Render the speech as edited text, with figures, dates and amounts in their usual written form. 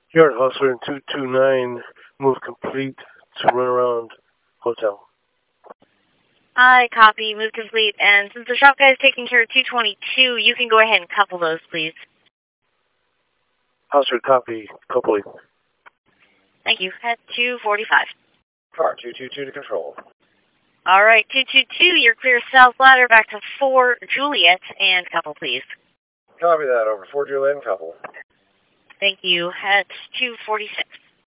Here at Hustler in 229, move complete to Runaround Hotel. Hi, copy, move complete. And since the shop guy is taking care of 222, you can go ahead and couple those, please. Hustler, copy, coupling. Thank you. At 245. Car 222 to control. All right, 222, you're clear south ladder back to 4 Juliet, and couple, please. Copy that, over 4 Juliet and couple. Thank you. At 246.